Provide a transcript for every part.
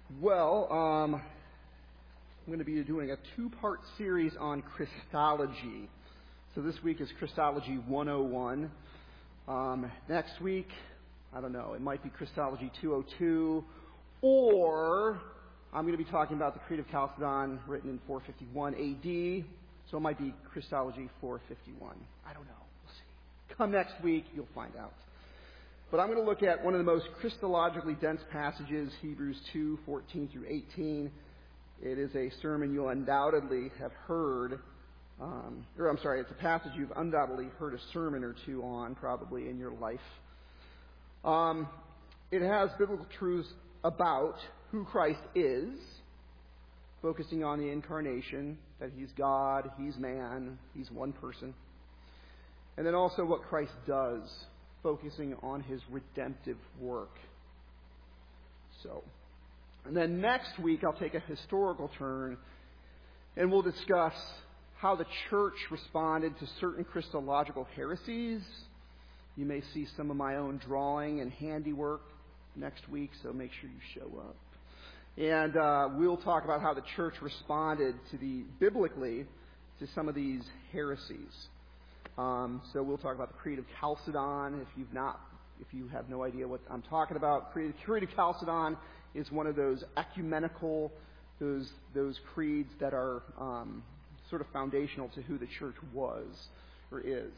Well, I'm going to be doing a two-part series on Christology. So this week is Christology 101. Next week, I don't know, it might be Christology 202, or I'm going to be talking about the Creed of Chalcedon written in 451 AD, so it might be Christology 451. I don't know. We'll see. Come next week, you'll find out. But I'm going to look at one of the most Christologically dense passages, Hebrews 2:14 through 18. It is a sermon you'll undoubtedly have heard, it's a passage you've undoubtedly heard a sermon or two on, probably in your life. It has biblical truths about who Christ is, focusing on the incarnation, that He's God, He's man, He's one person. And then also what Christ does, focusing on His redemptive work. And then next week I'll take a historical turn and we'll discuss how the church responded to certain Christological heresies. You may see some of my own drawing and handiwork next week, so make sure you show up. And we'll talk about how the church responded biblically to some of these heresies. So we'll talk about the Creed of Chalcedon. If you have no idea what I'm talking about, Creed of Chalcedon is one of those ecumenical, those creeds that are sort of foundational to who the church was or is.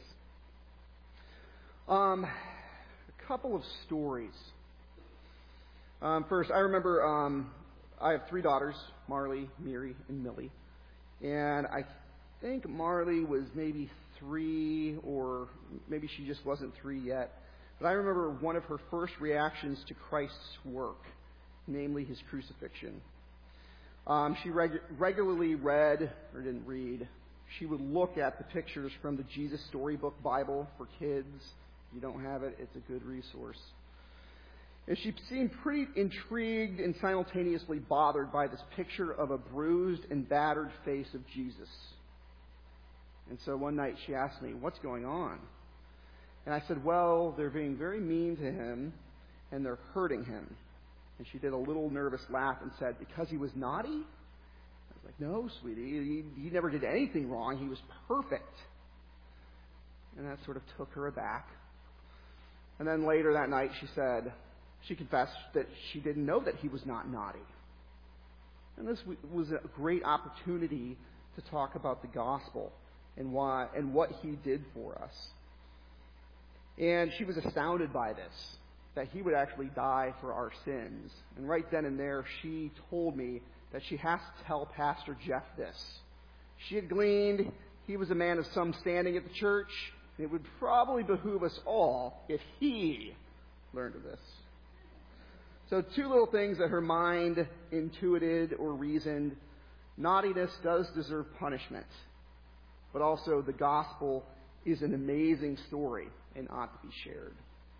A couple of stories. First, I remember I have three daughters, Marley, Miri, and Millie. And I think Marley was maybe 3, or maybe she just wasn't 3 yet. But I remember one of her first reactions to Christ's work, namely His crucifixion. She regularly read, or didn't read, she would look at the pictures from the Jesus Storybook Bible for kids. If you don't have it, it's a good resource. And she seemed pretty intrigued and simultaneously bothered by this picture of a bruised and battered face of Jesus. And so one night she asked me, "What's going on?" And I said, "Well, they're being very mean to Him, and they're hurting Him." And she did a little nervous laugh and said, "Because He was naughty?" I was like, "No, sweetie, he never did anything wrong. He was perfect." And that sort of took her aback. And then later that night she confessed that she didn't know that He was not naughty. And this was a great opportunity to talk about the gospel and why and what He did for us. And she was astounded by this, that He would actually die for our sins. And right then and there, she told me that she has to tell Pastor Jeff this. She had gleaned he was a man of some standing at the church. And it would probably behoove us all if he learned of this. So 2 little things that her mind intuited or reasoned. Naughtiness does deserve punishment. But also the gospel is an amazing story and ought to be shared.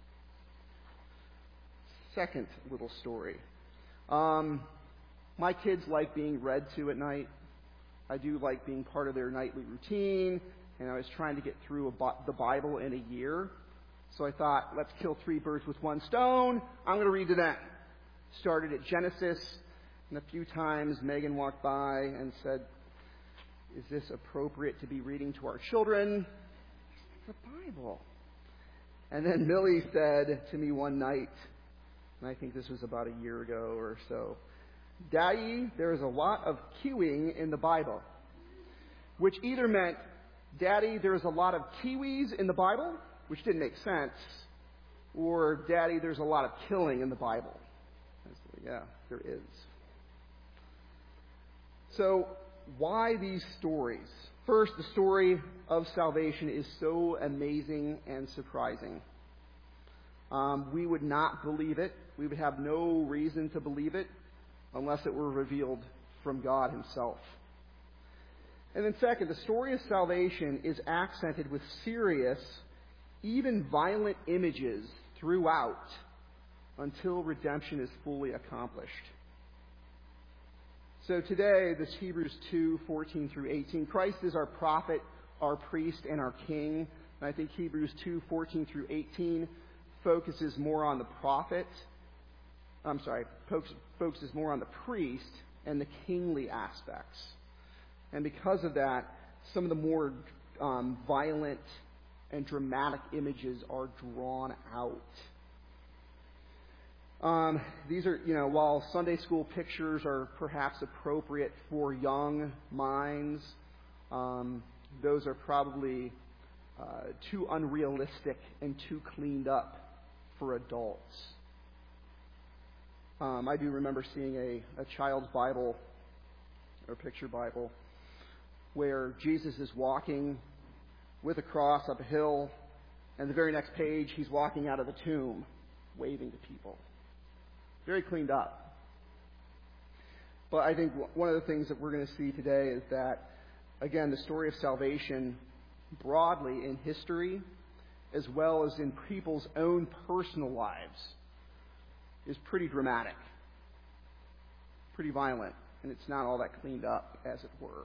Second little story. My kids like being read to at night. I do like being part of their nightly routine, and I was trying to get through the Bible in a year. So I thought, let's kill 3 birds with 1 stone. I'm going to read to them. Started at Genesis, and a few times Megan walked by and said, "Is this appropriate to be reading to our children?" It's the Bible. And then Millie said to me one night, and I think this was about a year ago or so, "Daddy, there is a lot of queuing in the Bible." Which either meant, "Daddy, there is a lot of kiwis in the Bible," which didn't make sense, or, "Daddy, there's a lot of killing in the Bible." Yeah, there is. So, why these stories? First, the story of salvation is so amazing and surprising. We would not believe it. We would have no reason to believe it unless it were revealed from God Himself. And then second, the story of salvation is accented with serious, even violent images throughout until redemption is fully accomplished. So today, this Hebrews 2:14 through 18, Christ is our prophet, our priest, and our king. And I think Hebrews 2:14 through 18 focuses more on the prophet. focuses more on the priest and the kingly aspects. And because of that, some of the more violent and dramatic images are drawn out. These are, while Sunday school pictures are perhaps appropriate for young minds, those are probably too unrealistic and too cleaned up for adults. I do remember seeing a child's Bible, or picture Bible, where Jesus is walking with a cross up a hill, and the very next page, he's walking out of the tomb, waving to people. Very cleaned up. But I think one of the things that we're going to see today is that, again, the story of salvation broadly in history, as well as in people's own personal lives, is pretty dramatic, pretty violent, and it's not all that cleaned up, as it were.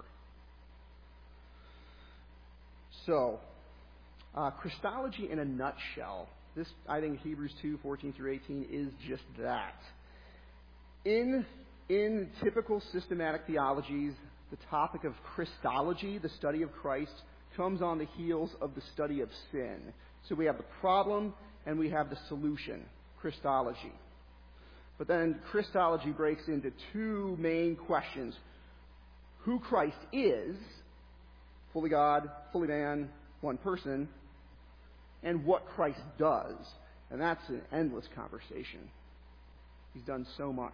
So, Christology in a nutshell. This, I think, Hebrews 2:14 through 18 is just that. In typical systematic theologies, the topic of Christology, the study of Christ, comes on the heels of the study of sin. So we have the problem and we have the solution, Christology. But then Christology breaks into two main questions. Who Christ is, fully God, fully man, one person, and what Christ does. And that's an endless conversation. He's done so much.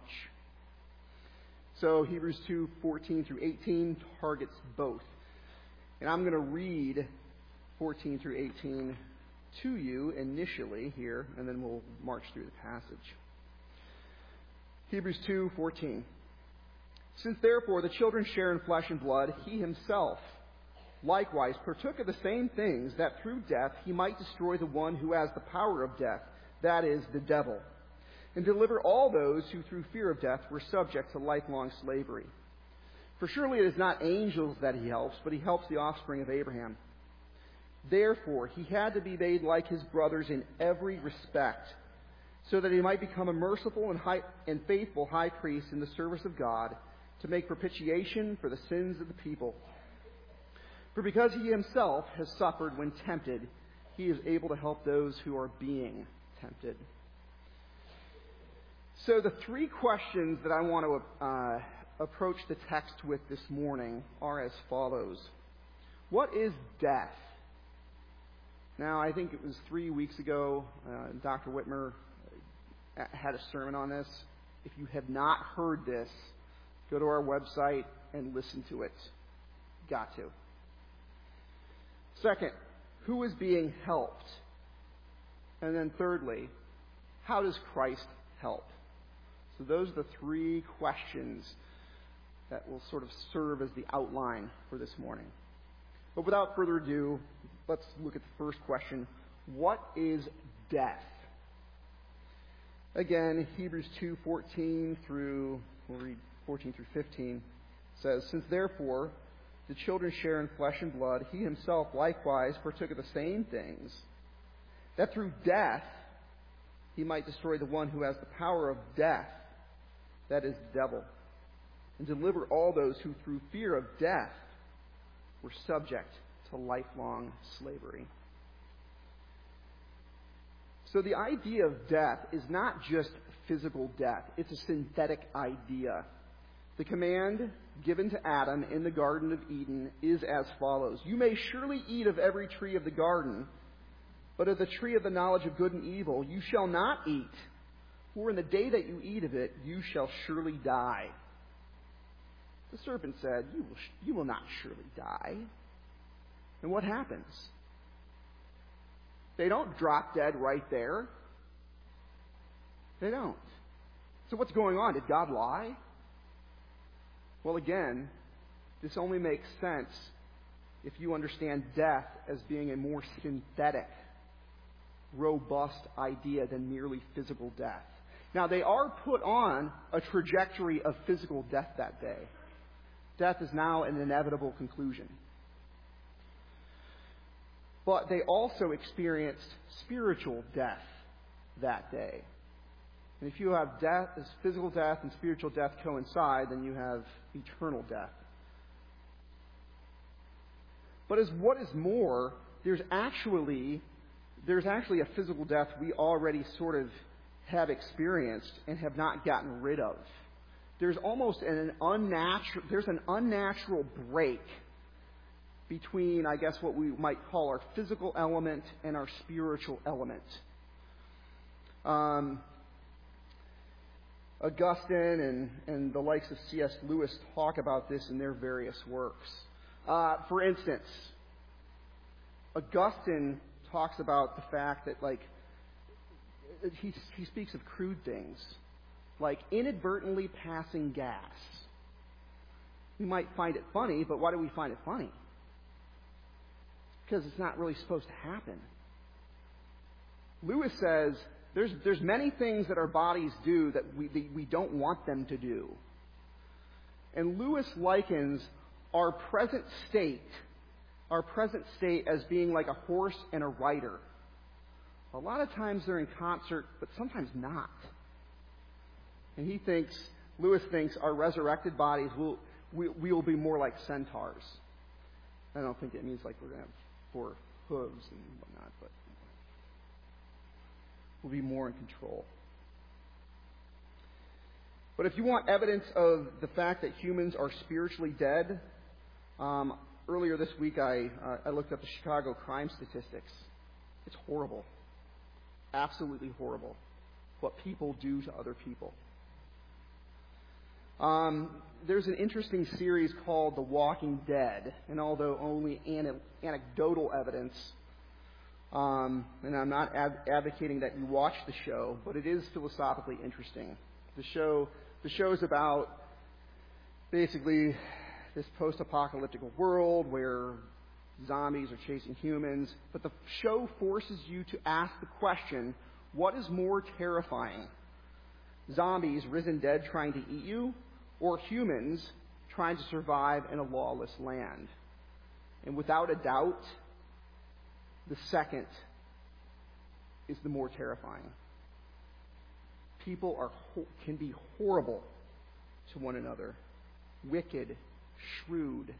So Hebrews 2:14 through 18 targets both. And I'm going to read 14 through 18 to you initially here, and then we'll march through the passage. Hebrews 2:14. Since therefore the children share in flesh and blood, he himself likewise partook of the same things, that through death he might destroy the one who has the power of death, that is, the devil, and deliver all those who through fear of death were subject to lifelong slavery. For surely it is not angels that he helps, but he helps the offspring of Abraham. Therefore he had to be made like his brothers in every respect, so that he might become a merciful and faithful high priest in the service of God, to make propitiation for the sins of the people. For because he himself has suffered when tempted, he is able to help those who are being tempted. So the three questions that I want to approach the text with this morning are as follows. What is death? Now, I think it was 3 weeks ago, Dr. Whitmer had a sermon on this. If you have not heard this, go to our website and listen to it. Got to. Second, who is being helped? And then thirdly, how does Christ help? So those are the three questions that will sort of serve as the outline for this morning. But without further ado, let's look at the first question. What is death? Again, Hebrews 2:14 through, we'll read 14 through 15, says, Since therefore the children share in flesh and blood, he himself likewise partook of the same things, that through death he might destroy the one who has the power of death, that is, the devil, and deliver all those who through fear of death were subject to lifelong slavery. So the idea of death is not just physical death. It's a synthetic idea. The command given to Adam in the Garden of Eden is as follows. You may surely eat of every tree of the garden, but of the tree of the knowledge of good and evil you shall not eat, for in the day that you eat of it you shall surely die. The serpent said, You will not surely die. And what happens? They don't drop dead right there. They don't. So what's going on? Did God lie? Well, again, this only makes sense if you understand death as being a more synthetic, robust idea than merely physical death. Now, they are put on a trajectory of physical death that day. Death is now an inevitable conclusion. But they also experienced spiritual death that day. And if you have death, as physical death and spiritual death coincide, then you have eternal death. But as what is more, there's actually a physical death we already sort of have experienced and have not gotten rid of. There's almost an unnatural break between, I guess, what we might call our physical element and our spiritual element. Augustine and the likes of C.S. Lewis talk about this in their various works. For instance, Augustine talks about the fact that, he speaks of crude things, like inadvertently passing gas. We might find it funny, but why do we find it funny? Because it's not really supposed to happen. Lewis says there's many things that our bodies do that we don't want them to do. And Lewis likens our present state as being like a horse and a rider. A lot of times they're in concert, but sometimes not. And Lewis thinks our resurrected bodies will be more like centaurs. I don't think it means like we're going to have 4 hooves and whatnot, but we'll be more in control. But if you want evidence of the fact that humans are spiritually dead, earlier this week I looked up the Chicago crime statistics. It's horrible. Absolutely horrible. What people do to other people. There's an interesting series called The Walking Dead, and although only anecdotal evidence, and I'm not advocating that you watch the show, but it is philosophically interesting. The show is about basically this post-apocalyptic world where zombies are chasing humans, but the show forces you to ask the question, what is more terrifying? Zombies risen dead trying to eat you, or humans trying to survive in a lawless land? And without a doubt, the second is the more terrifying. People can be horrible to one another, wicked, shrewd.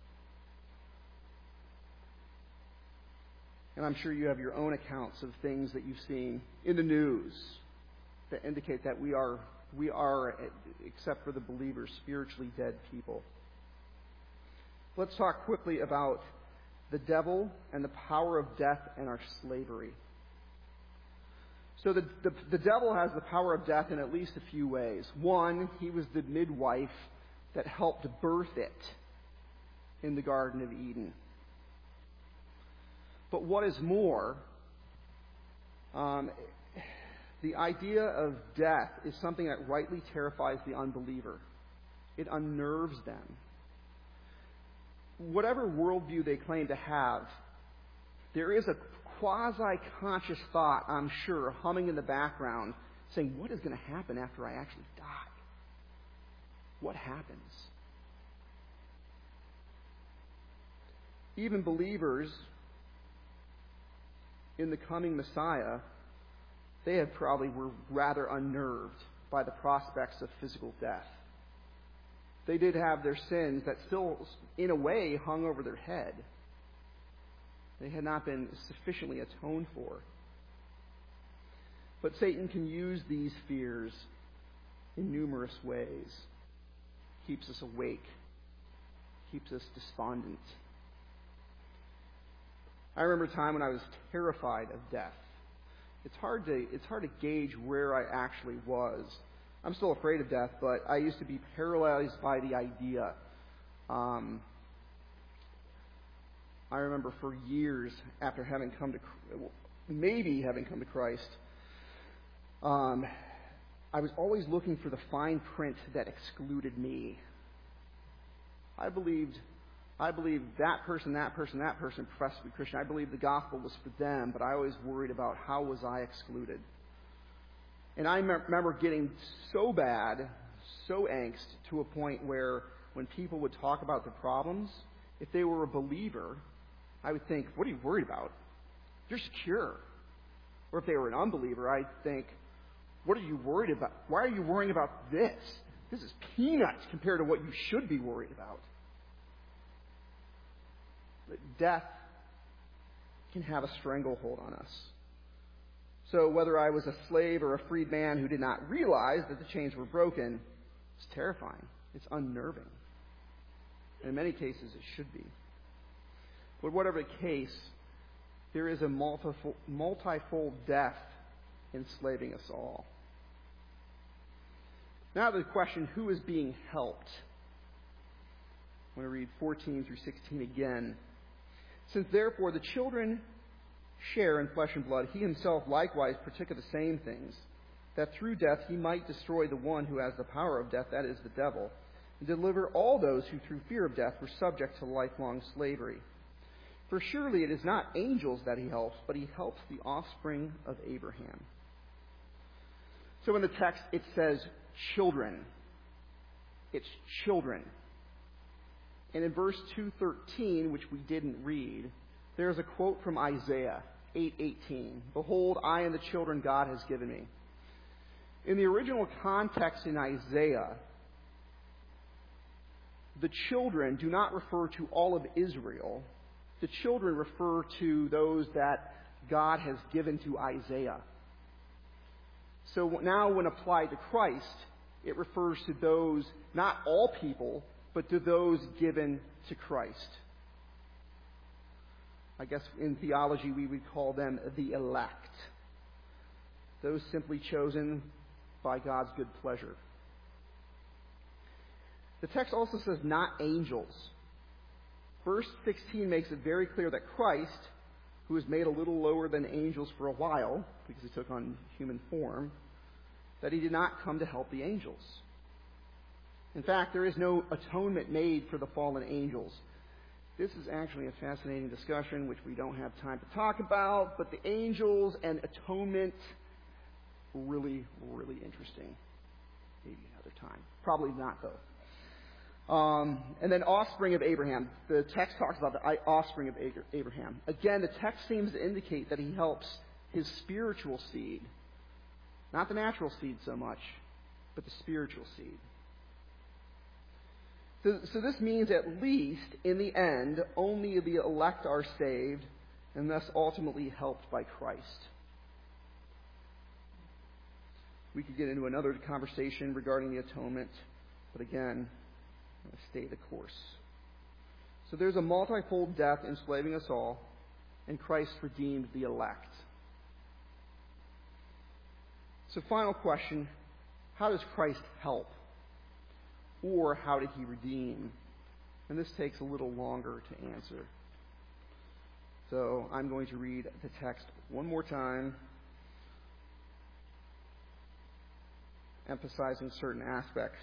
And I'm sure you have your own accounts of things that you've seen in the news that indicate that we are, except for the believers, spiritually dead people. Let's talk quickly about the devil and the power of death and our slavery. So the devil has the power of death in at least a few ways. One, he was the midwife that helped birth it in the Garden of Eden. But what is more, the idea of death is something that rightly terrifies the unbeliever. It unnerves them. Whatever worldview they claim to have, there is a quasi-conscious thought, I'm sure, humming in the background, saying, what is going to happen after I actually die? What happens? Even believers in the coming Messiah, they were rather unnerved by the prospects of physical death. They did have their sins that still, in a way, hung over their head. They had not been sufficiently atoned for. But Satan can use these fears in numerous ways. Keeps us awake. Keeps us despondent. I remember a time when I was terrified of death. It's hard to gauge where I actually was. I'm still afraid of death, but I used to be paralyzed by the idea. I remember for years after having come to Christ, I was always looking for the fine print that excluded me. I believed that person professed to be Christian. I believed the gospel was for them, but I always worried about how was I excluded. And I remember getting so bad, so angst, to a point where when people would talk about their problems, if they were a believer, I would think, what are you worried about? You're secure. Or if they were an unbeliever, I'd think, What are you worried about? Why are you worrying about this? This is peanuts compared to what you should be worried about. But death can have a stranglehold on us. So whether I was a slave or a freed man who did not realize that the chains were broken, it's terrifying. It's unnerving. And in many cases, it should be. But whatever the case, there is a multifold death enslaving us all. Now the question, who is being helped? I'm going to read 14 through 16 again. Since therefore the children share in flesh and blood, he himself likewise partook of the same things, that through death he might destroy the one who has the power of death, that is, the devil, and deliver all those who through fear of death were subject to lifelong slavery. For surely it is not angels that he helps, but he helps the offspring of Abraham. So in the text it says children. It's children. And in verse 2:13, which we didn't read, there's a quote from Isaiah 8:18. Behold, I and the children God has given me. In the original context in Isaiah, the children do not refer to all of Israel. The children refer to those that God has given to Isaiah. So now when applied to Christ, it refers to those, not all people, but to those given to Christ. I guess in theology we would call them the elect. Those simply chosen by God's good pleasure. The text also says not angels. Verse 16 makes it very clear that Christ, who was made a little lower than angels for a while, because he took on human form, that he did not come to help the angels. In fact, there is no atonement made for the fallen angels. This is actually a fascinating discussion, which we don't have time to talk about, but the angels and atonement, really, really interesting. Maybe another time. Probably not, though. And then offspring of Abraham. The text talks about the offspring of Abraham. Again, the text seems to indicate that he helps his spiritual seed. Not the natural seed so much, but the spiritual seed. So this means at least, in the end, only the elect are saved and thus ultimately helped by Christ. We could get into another conversation regarding the atonement, but again, I'm going to stay the course. So there's a multifold death enslaving us all, and Christ redeemed the elect. So final question, how does Christ help? Or how did he redeem? And this takes a little longer to answer. So I'm going to read the text one more time, emphasizing certain aspects.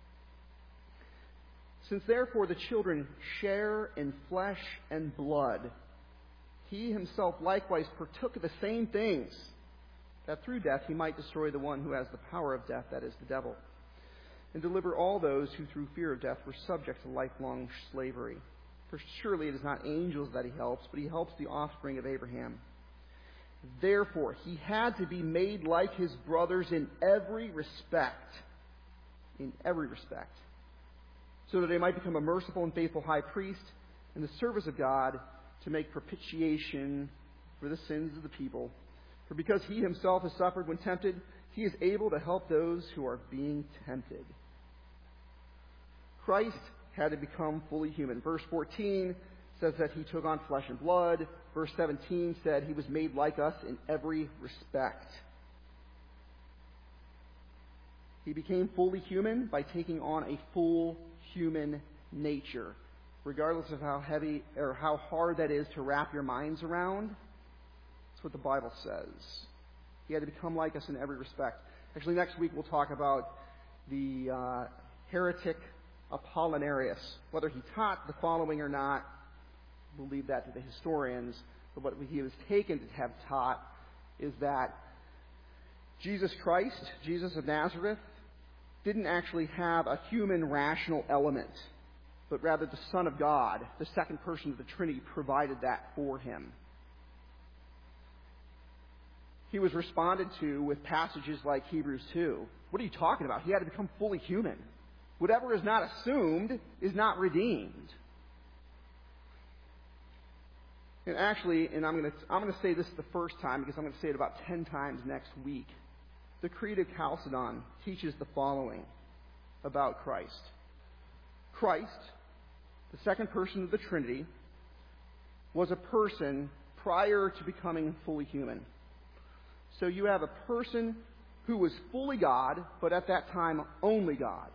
Since therefore the children share in flesh and blood, he himself likewise partook of the same things, that through death he might destroy the one who has the power of death, that is, the devil, and deliver all those who through fear of death were subject to lifelong slavery. For surely it is not angels that he helps, but he helps the offspring of Abraham. Therefore, he had to be made like his brothers in every respect, so that he might become a merciful and faithful high priest in the service of God to make propitiation for the sins of the people. For because he himself has suffered when tempted, he is able to help those who are being tempted. Christ had to become fully human. Verse 14 says that he took on flesh and blood. Verse 17 said he was made like us in every respect. He became fully human by taking on a full human nature, regardless of how heavy or how hard that is to wrap your minds around. That's what the Bible says. He had to become like us in every respect. Actually, next week we'll talk about the heretic Apollinarius. Whether he taught the following or not, we'll leave that to the historians. But what he was taken to have taught is that Jesus Christ, Jesus of Nazareth, didn't actually have a human rational element, but rather the Son of God, the second person of the Trinity, provided that for him. he was responded to with passages like Hebrews 2. What are you talking about? He had to become fully human. Whatever is not assumed is not redeemed. And actually, and I'm going to say this the first time because I'm going to say it about 10 times next week. The Creed of Chalcedon teaches the following about Christ. Christ, the second person of the Trinity, was a person prior to becoming fully human. So you have a person who was fully God, but at that time only God.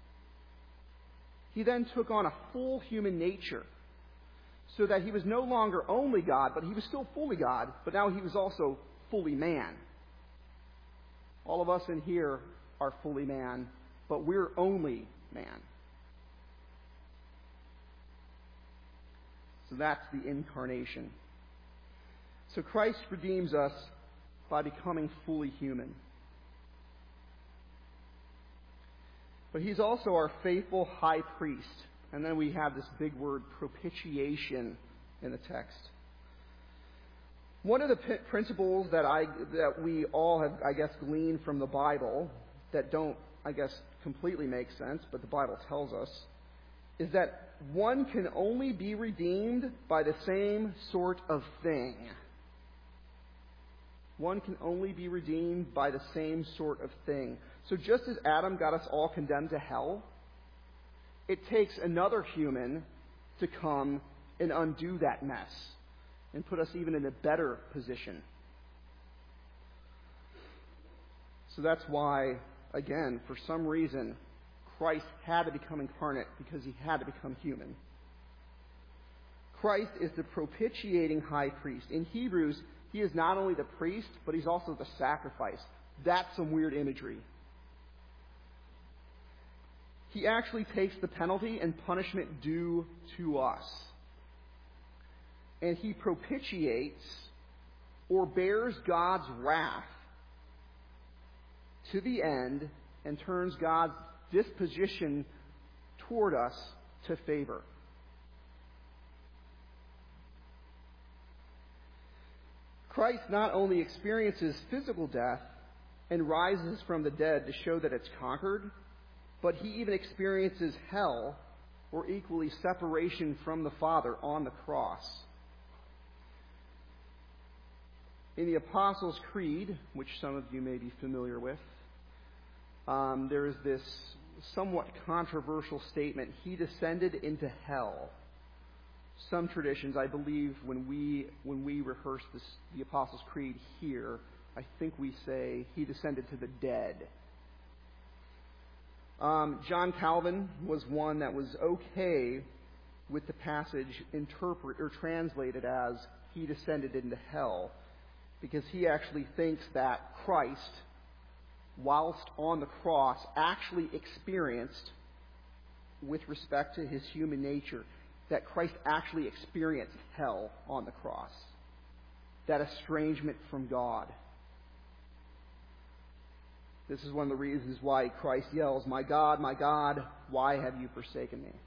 He then took on a full human nature, so that he was no longer only God, but he was still fully God, but now he was also fully man. All of us in here are fully man, but we're only man. So that's the incarnation. So Christ redeems us by becoming fully human. But he's also our faithful high priest. And then we have this big word, propitiation, in the text. One of the principles that we all have, I guess, gleaned from the Bible that don't, I guess, completely make sense, but the Bible tells us, is that one can only be redeemed by the same sort of thing. One can only be redeemed by the same sort of thing. So just as Adam got us all condemned to hell, it takes another human to come and undo that mess and put us even in a better position. So that's why, again, for some reason, Christ had to become incarnate because he had to become human. Christ is the propitiating high priest. In Hebrews, he is not only the priest, but he's also the sacrifice. That's some weird imagery. He actually takes the penalty and punishment due to us. And he propitiates or bears God's wrath to the end and turns God's disposition toward us to favor. Christ not only experiences physical death and rises from the dead to show that it's conquered, but he even experiences hell, or equally separation from the Father on the cross. In the Apostles' Creed, which some of you may be familiar with, there is this somewhat controversial statement, he descended into hell. Some traditions, I believe, when we rehearse the Apostles' Creed here, I think we say he descended to the dead. John Calvin was one that was okay with the passage translated as he descended into hell, because he actually thinks that Christ, whilst on the cross, actually experienced, with respect to his human nature, that Christ actually experienced hell on the cross, that estrangement from God. This is one of the reasons why Christ yells, my God, why have you forsaken me?"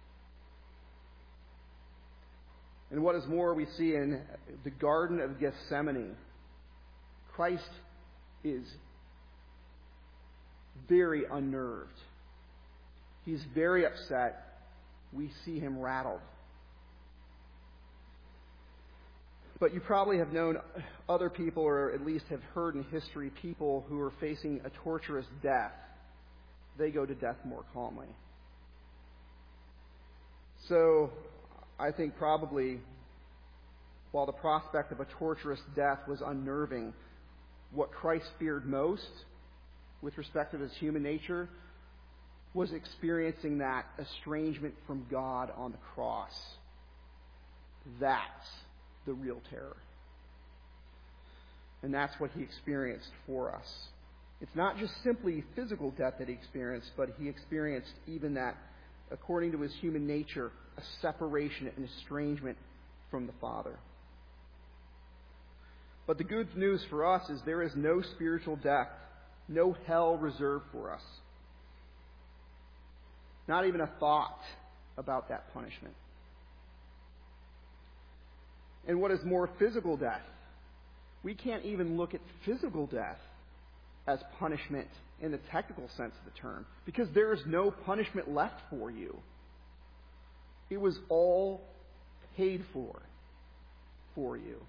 And what is more, we see in the Garden of Gethsemane, Christ is very unnerved. He's very upset. We see him rattled. But you probably have known other people, or at least have heard in history, people who are facing a torturous death. They go to death more calmly. So I think probably, while the prospect of a torturous death was unnerving, what Christ feared most, with respect to his human nature, was experiencing that estrangement from God on the cross. That's the real terror. And that's what he experienced for us. It's not just simply physical death that he experienced, but he experienced even that, according to his human nature, a separation and estrangement from the Father. But the good news for us is there is no spiritual death, no hell reserved for us. Not even a thought about that punishment. And what is more, physical death. We can't even look at physical death as punishment in the technical sense of the term, because there is no punishment left for you. It was all paid for you.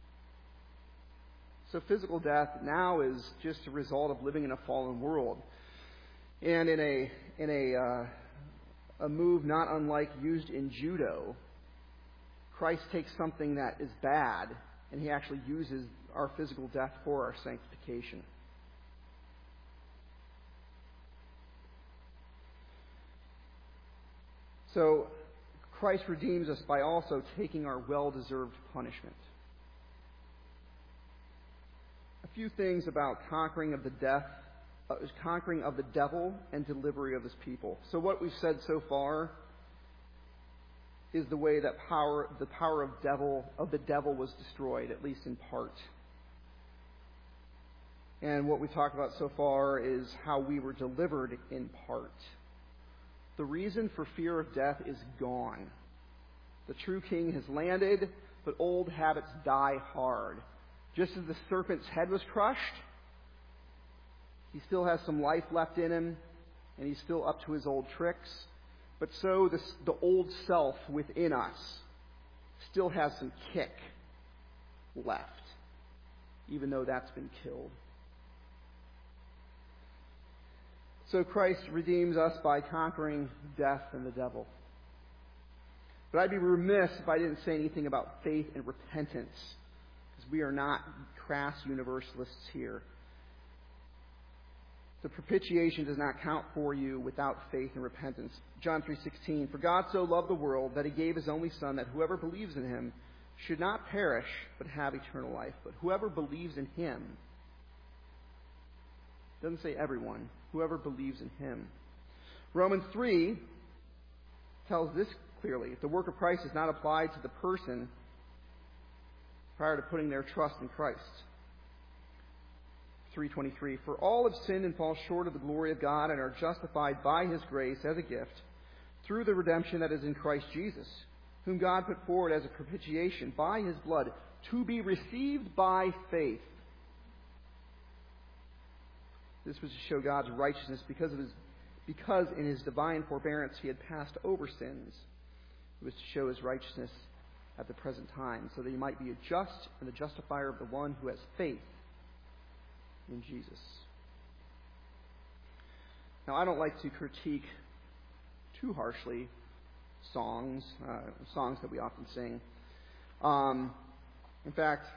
So physical death now is just a result of living in a fallen world. And in a move not unlike used in judo, Christ takes something that is bad and he actually uses our physical death for our sanctification. So Christ redeems us by also taking our well-deserved punishment. A few things about conquering of the devil and delivery of his people. So what we've said so far is the way that the power of the devil was destroyed, at least in part. And what we talked about so far is how we were delivered in part. The reason for fear of death is gone. The true king has landed, but old habits die hard. Just as the serpent's head was crushed, he still has some life left in him, and he's still up to his old tricks. But so the old self within us still has some kick left, even though that's been killed. So Christ redeems us by conquering death and the devil. But I'd be remiss if I didn't say anything about faith and repentance, because we are not crass universalists here. The propitiation does not count for you without faith and repentance. John 3:16, "For God so loved the world that he gave his only Son, that whoever believes in him should not perish, but have eternal life." But whoever believes in him, doesn't say everyone, whoever believes in him. Romans 3 tells this clearly. The work of Christ is not applied to the person prior to putting their trust in Christ. 3:23, "For all have sinned and fall short of the glory of God and are justified by his grace as a gift through the redemption that is in Christ Jesus, whom God put forward as a propitiation by his blood to be received by faith." This was to show God's righteousness because in his divine forbearance he had passed over sins. It was to show his righteousness at the present time, so that he might be a just and the justifier of the one who has faith in Jesus. Now, I don't like to critique too harshly songs that we often sing. In fact,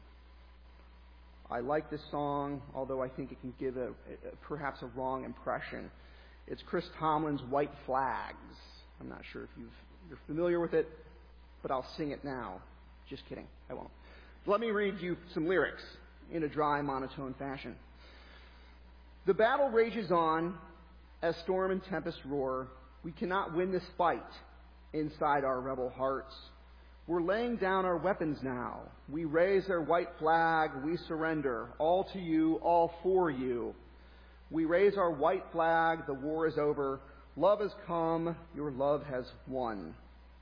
I like this song, although I think it can give perhaps a wrong impression. It's Chris Tomlin's "White Flags." I'm not sure if you're familiar with it, but I'll sing it now. Just kidding, I won't. Let me read you some lyrics in a dry, monotone fashion. "The battle rages on as storm and tempest roar. We cannot win this fight inside our rebel hearts. We're laying down our weapons now. We raise our white flag. We surrender. All to you, all for you. We raise our white flag. The war is over. Love has come. Your love has won."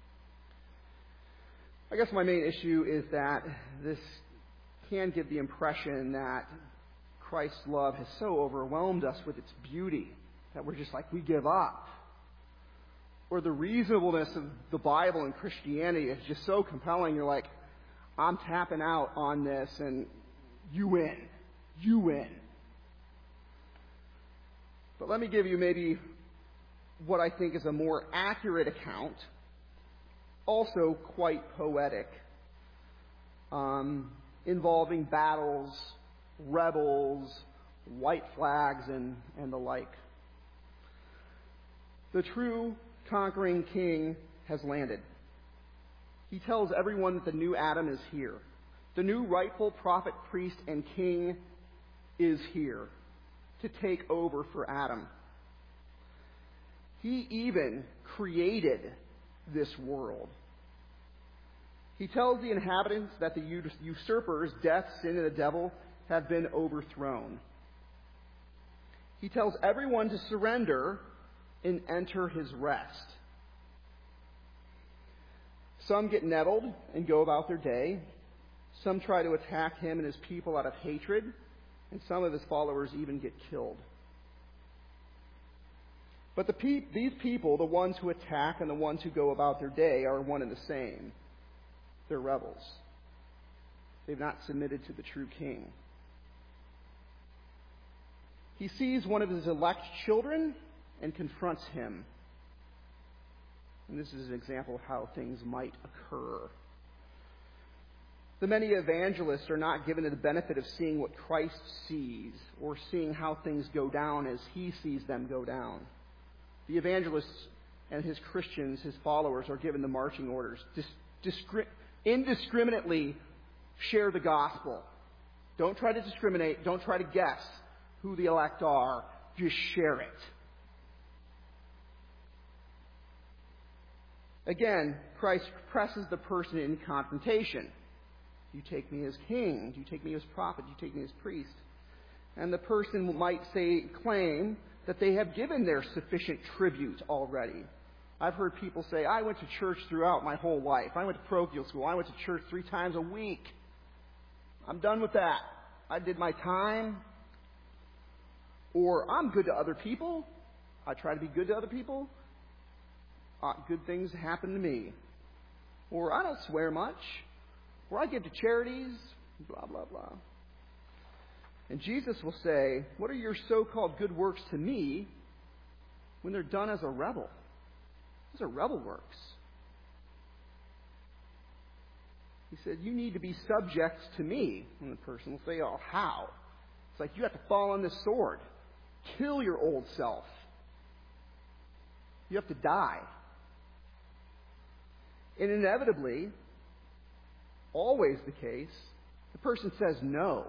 I guess my main issue is that this can give the impression that Christ's love has so overwhelmed us with its beauty that we're just like, we give up. Or the reasonableness of the Bible and Christianity is just so compelling, you're like, I'm tapping out on this and you win. You win. But let me give you maybe what I think is a more accurate account, also quite poetic, involving battles, rebels, white flags, and the like. The true conquering king has landed. He tells everyone that the new Adam is here. The new rightful prophet, priest, and king is here to take over for Adam. He even created this world. He tells the inhabitants that the usurpers, death, sin, and the devil have been overthrown. He tells everyone to surrender and enter his rest. Some get nettled and go about their day. Some try to attack him and his people out of hatred, and some of his followers even get killed. But these people, the ones who attack and the ones who go about their day, are one and the same. They're rebels. They've not submitted to the true king. He sees one of his elect children and confronts him. And this is an example of how things might occur. The many evangelists are not given the benefit of seeing what Christ sees or seeing how things go down as he sees them go down. The evangelists and his Christians, his followers, are given the marching orders. Indiscriminately share the gospel. Don't try to discriminate. Don't try to guess who the elect are. Just share it. Again, Christ presses the person in confrontation. Do you take me as king? Do you take me as prophet? Do you take me as priest? And the person might claim that they have given their sufficient tribute already. I've heard people say, I went to church throughout my whole life. I went to parochial school. I went to church 3 times a week. I'm done with that. I did my time. Or I'm good to other people. I try to be good to other people. Good things happen to me. Or I don't swear much. Or I give to charities. Blah, blah, blah. And Jesus will say, what are your so-called good works to me when they're done as a rebel? Those are rebel works. He said, you need to be subject to me. And the person will say, oh, how? It's like you have to fall on this sword. Kill your old self. You have to die. And inevitably, always the case, the person says no.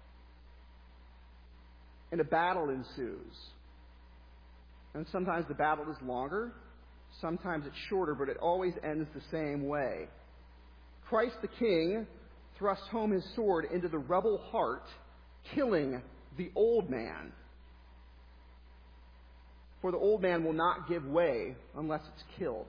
And a battle ensues. And sometimes the battle is longer, sometimes it's shorter, but it always ends the same way. Christ the King thrusts home his sword into the rebel heart, killing the old man. For the old man will not give way unless it's killed.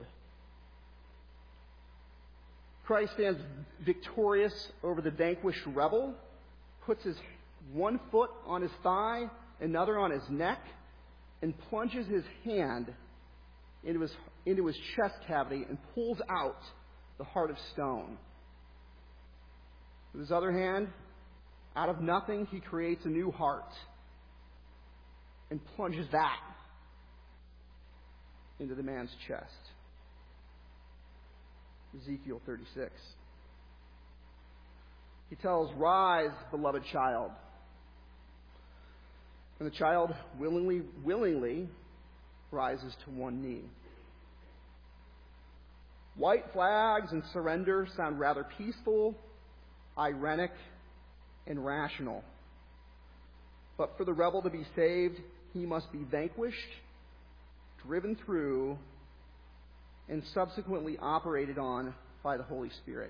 Christ stands victorious over the vanquished rebel, puts his one foot on his thigh, another on his neck, and plunges his hand into his chest cavity and pulls out the heart of stone. With his other hand, out of nothing, he creates a new heart and plunges that into the man's chest. Ezekiel 36. He tells, rise, beloved child. And the child willingly rises to one knee. White flags and surrender sound rather peaceful, ironic, and rational. But for the rebel to be saved, he must be vanquished, driven through, and subsequently operated on by the Holy Spirit.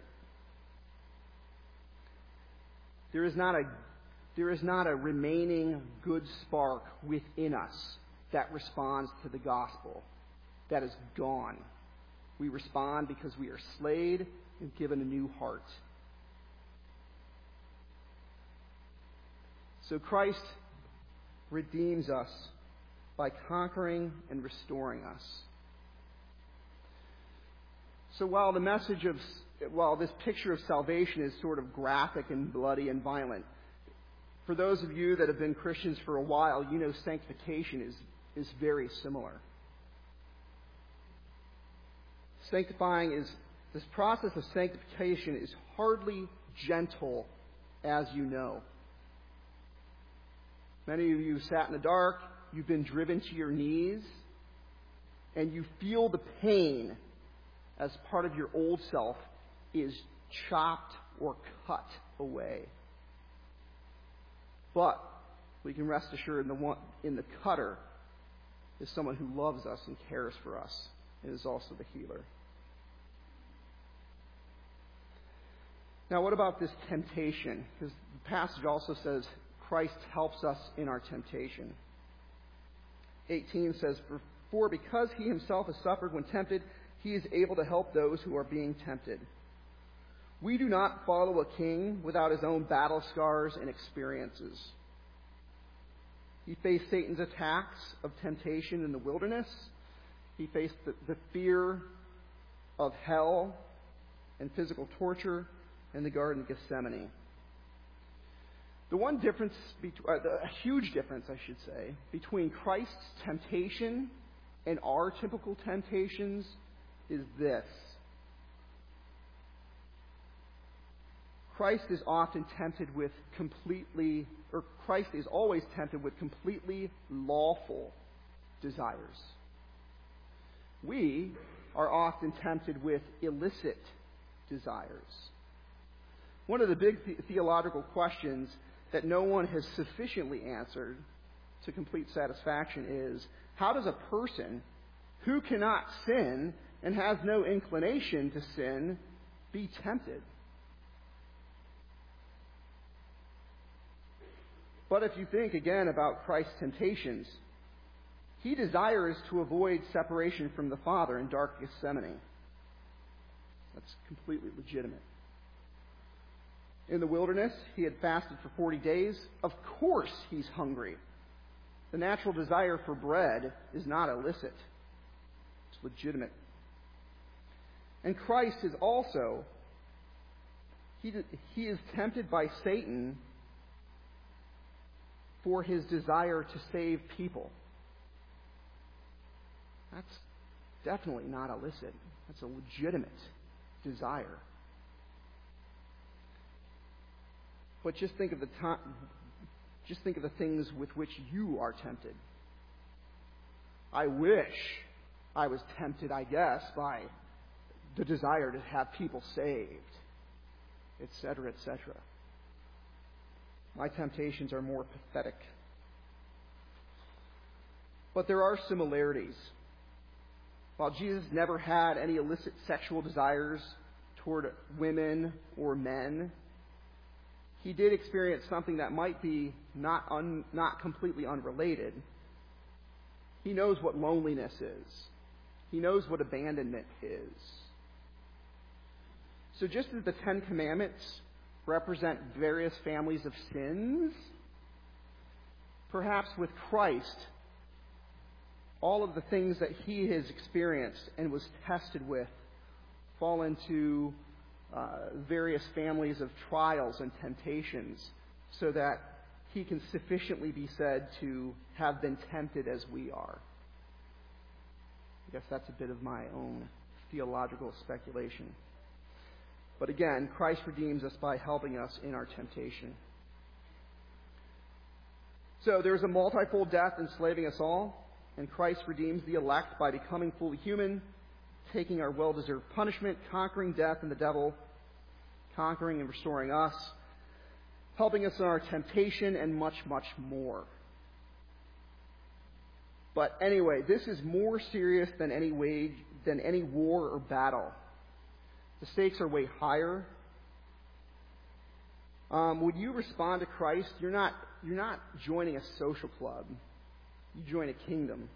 There is not a remaining good spark within us that responds to the gospel. That is gone. We respond because we are slayed and given a new heart. So Christ redeems us by conquering and restoring us. So while this picture of salvation is sort of graphic and bloody and violent, for those of you that have been Christians for a while, you know sanctification is very similar. This process of sanctification is hardly gentle, as you know. Many of you sat in the dark, you've been driven to your knees, and you feel the pain as part of your old self is chopped or cut away. But we can rest assured in the cutter is someone who loves us and cares for us and is also the healer. Now, what about this temptation? Because the passage also says Christ helps us in our temptation. 18 says, For because he himself has suffered when tempted, he is able to help those who are being tempted. We do not follow a king without his own battle scars and experiences. He faced Satan's attacks of temptation in the wilderness. He faced the fear of hell and physical torture in the Garden of Gethsemane. The one difference, a huge difference, I should say, between Christ's temptation and our typical temptations is this. Christ is always tempted with completely lawful desires. We are often tempted with illicit desires. One of the big theological questions that no one has sufficiently answered to complete satisfaction is, how does a person who cannot sin and has no inclination to sin be tempted? But if you think again about Christ's temptations, he desires to avoid separation from the Father in dark Gethsemane. That's completely legitimate. In the wilderness, he had fasted for 40 days. Of course he's hungry. The natural desire for bread is not illicit. It's legitimate. And Christ is also, he is tempted by Satan for his desire to save people. That's definitely not illicit. That's a legitimate desire. But just think of the things with which you are tempted. I wish I was tempted, I guess, by the desire to have people saved, etc., etc. My temptations are more pathetic. But there are similarities. While Jesus never had any illicit sexual desires toward women or men, he did experience something that might be not completely unrelated. He knows what loneliness is. He knows what abandonment is. So just as the Ten Commandments represent various families of sins, perhaps with Christ, all of the things that he has experienced and was tested with fall into various families of trials and temptations, so that he can sufficiently be said to have been tempted as we are. I guess that's a bit of my own theological speculation. But again, Christ redeems us by helping us in our temptation. So there's a multifold death enslaving us all, and Christ redeems the elect by becoming fully human, taking our well-deserved punishment, conquering death and the devil, conquering and restoring us, helping us in our temptation, and much, much more. But anyway, this is more serious than any war or battle. The stakes are way higher. When you respond to Christ, you're not joining a social club. You join a kingdom.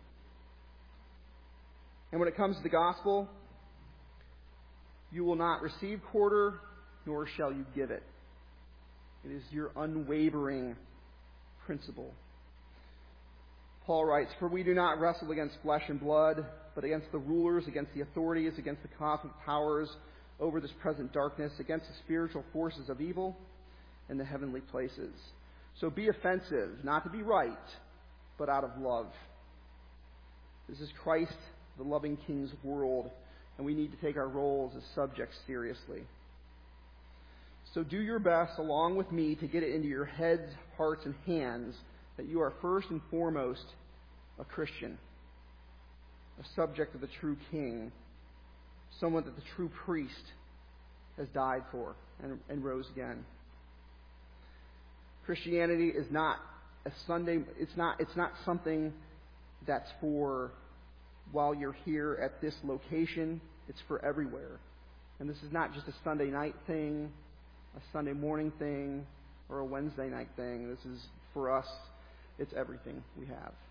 And when it comes to the gospel, you will not receive quarter, nor shall you give it. It is your unwavering principle. Paul writes, "For we do not wrestle against flesh and blood, but against the rulers, against the authorities, against the cosmic powers over this present darkness, against the spiritual forces of evil in the heavenly places. So be offensive, not to be right, but out of love." This is Christ, the loving King's world, and we need to take our roles as subjects seriously. So do your best, along with me, to get it into your heads, hearts, and hands that you are first and foremost a Christian, a subject of the true King, someone that the true priest has died for and rose again. Christianity is not a Sunday. It's not something that's for while you're here at this location. It's for everywhere. And this is not just a Sunday night thing, a Sunday morning thing, or a Wednesday night thing. This is, for us, it's everything we have.